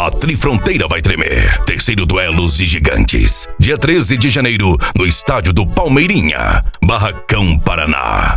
A Trifronteira vai tremer. Terceiro Duelos e Gigantes. Dia 13 de janeiro, no estádio do Palmeirinha, Barracão, Paraná.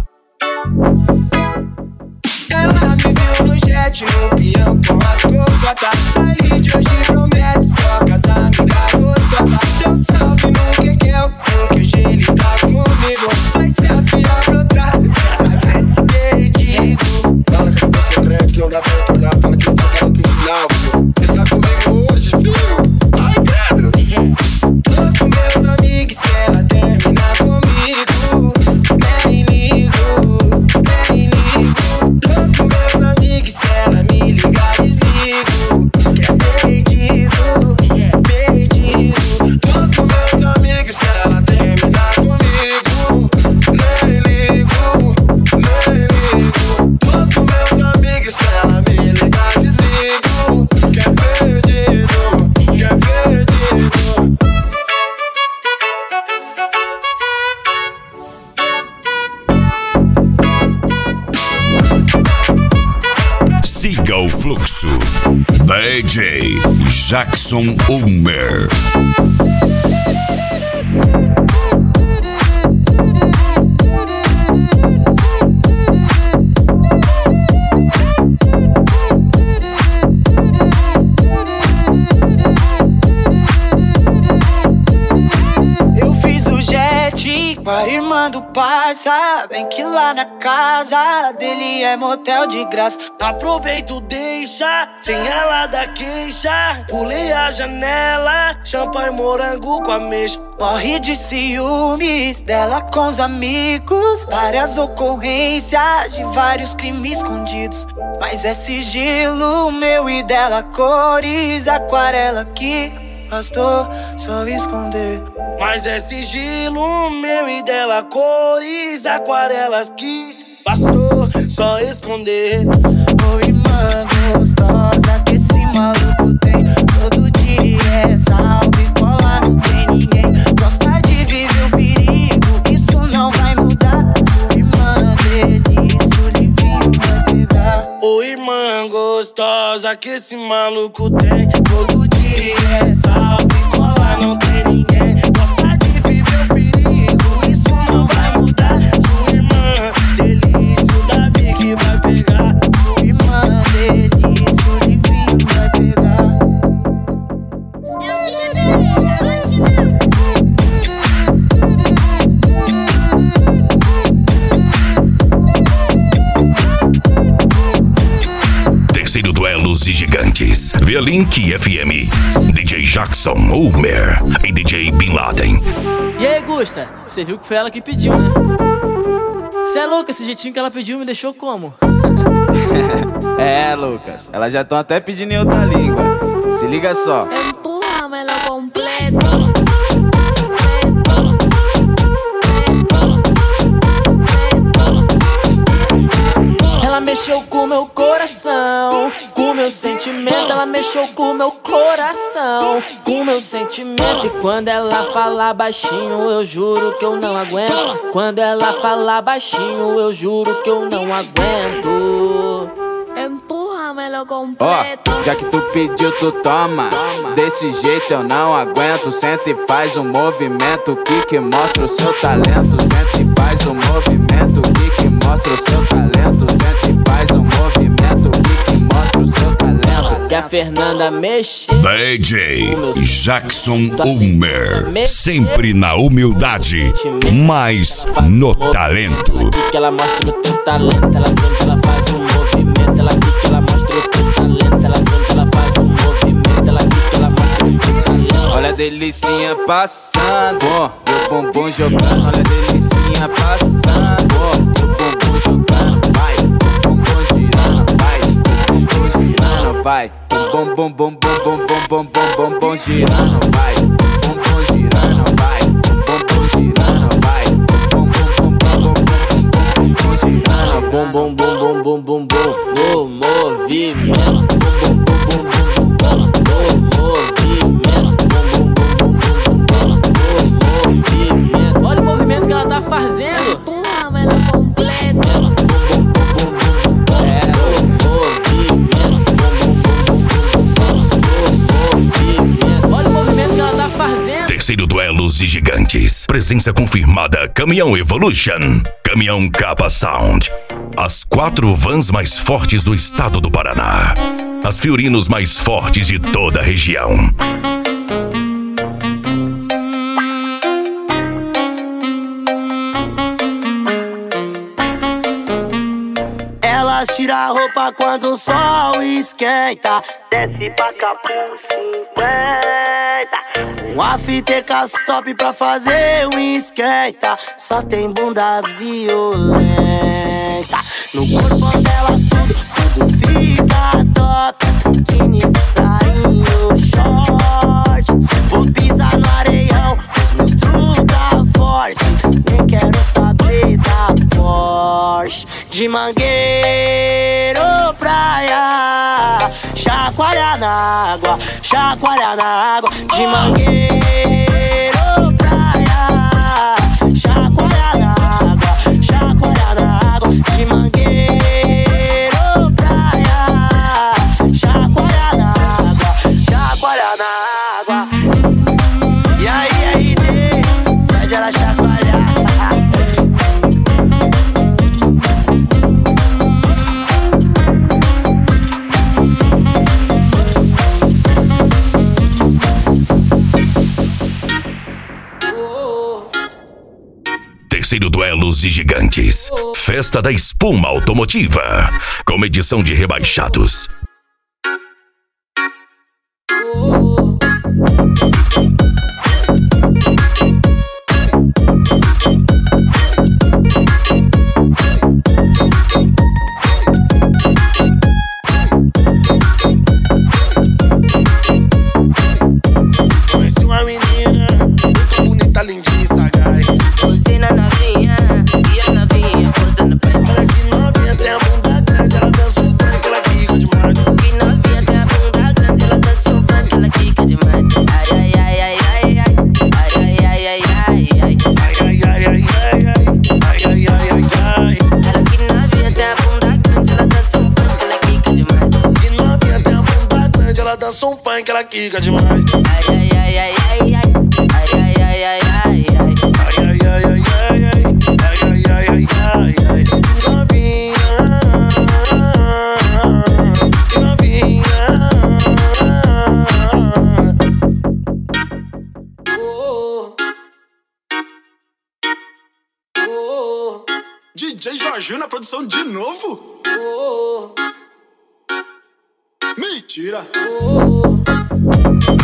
Ela me viu no jet, no peão com as cocotas. Ali de hoje promete só casa amiga gostosa. Deu salve no Kekel, no QG ele tá comigo. Vai ser a filha brotada, essa gente perdido. Fala que eu tô secreto, não dá pra olhar. Fala que eu tô querendo piscinar, você tá comigo hoje, filho? Ai, credo. Tô com meus amigos, se ela terminar comigo, nem ligo, nem ligo. Tô com meus amigos, se ela me ligar, desligo. Que é perdido, perdido. Tô com meus amigos, se ela terminar comigo, nem ligo, nem ligo. Tô com meus amigos, se ela me ligar, desligo. Que é perdido, que é perdido. Siga o fluxo. DJ Jackson Ulmer. Eu fiz o jet com a irmã do parça. Bem que lá na casa dele é motel de graça. Aproveito, deixa, sem ela dar queixa. Pulei a janela, champanhe morango com ameixa. Morre de ciúmes dela com os amigos. Várias ocorrências de vários crimes escondidos. Mas é sigilo meu e dela, cores aquarela que bastou só esconder. Mas é sigilo meu e dela, cores aquarelas que bastou só esconder. Ô irmã gostosa que esse maluco tem. Todo dia é salve, cola, não tem ninguém. Gosta de viver o perigo, isso não vai mudar. Sua irmã delícia, o livinho vai pegar. Ô irmã gostosa que esse maluco tem. Todo dia é salve, cola, não tem ninguém. Gosta de viver o perigo, isso não vai mudar. Sua irmã delícia, o Davi que vai pegar. Sua irmã delícia, o livinho vai pegar. Terceiro Duelos e Gigantes. Via Link FM. DJ Jackson Ulmer e DJ Bin Laden. E aí, Gusta, você viu que foi ela que pediu, né? Cê é louco, esse jeitinho que ela pediu me deixou como? É, Lucas, elas já estão até pedindo em outra língua. Se liga só. Empújamelo completo. Ela mexeu com meu coração, com meu sentimento. Ela mexeu com meu coração, com meu sentimento. E quando ela fala baixinho, eu juro que eu não aguento. Quando ela fala baixinho, eu juro que eu não aguento. Empújamelo Ó, completo. já que tu pediu, tu toma. Desse jeito eu não aguento. Senta e faz um movimento que mostra o seu talento. Senta e faz um movimento que mostra o seu talento. Senta e faz um movimento que mostra o seu talento. Que a Fernanda mexeu. DJ Jackson Ulmer. Sempre na humildade, mas no talento. Que ela mostra o teu talento. Ela senta, ela faz um movimento. Ela diz que ela mostra o teu talento. Ela senta, ela faz um movimento. Ela diz que ela mostra o teu talento. Olha a delicinha passando, e o bumbum jogando. Olha a delicinha passando, e o bumbum jogando. Vai, o bumbum girando, vai, o bumbum girando, vai. Bum bum bum bum bum bum bum bum bum bum girando, vai. Bumbum girando, vai. Bumbum girando, vai. Bum bum bum bum bum bum bum bum girando. Bum bum bum bum bum bum bum. O movimento. Bum bum bum bum bum bum bum. O movimento. Bum bum bum bum bum bum bum. O movimento. Olha o movimento que ela tá fazendo. Empújamelo completo. Bum bum bum bum bum bum. O movimento. Bum bum bum bum bum bum. Terceiro Duelos de Gigantes. Presença confirmada Caminhão Evolution. Caminhão Capa Sound. As 4 vans mais fortes do estado do Paraná. As Fiorinos mais fortes de toda a região. Elas tiram a roupa quando o sol esquenta. Desce pra cá por 50. Um after top pra fazer um esquenta. Só tem bunda violenta. No corpo delas tudo fica top. Biquíni de sainho, short. Vou pisar no areião, os monstros tá forte. Nem quero saber da Porsche. De Mangueiro praia, chacoalha na água, chacoalha na água. De Mangueiro praia, chacoalha na água, chacoalha na água. De Mangueiro praia, chacoalha na água, chacoalha na água. E aí, faz ela chacoalhar. Terceiro Duelos de Gigantes. Festa da Espuma Automotiva. Com edição de rebaixados. Conheci uma menina muito bonita, lindinha e sagaz. Você na novinha, e a novinha posando pra mim. Olha que novinha, tem a bunda grande, ela dança um funk, ela quica demais. Que novinha tem a bunda grande, ela dança um funk, ela quica demais. Ai, ai, ai, ai, ai, ai, ai, ai, ai, ai, ai, ai. Ai, ai, ai, ai, ai, ai, ai, ai, ai, ai, ai. Ela que novinha tem a bunda grande, ela dança um funk, ela quica demais. Que novinha, tem a bunda grande, ela dança um funk, ela quica demais. Ai, ai, ai, ai, ai, ai, ai, ai, ai, ai, ai, ai. Ai, ai, ai, ai, ai, ai, ai, ai, ai, ai, ai. Novinha, novinha. DJ Jorginho na produção de novo? Mentira!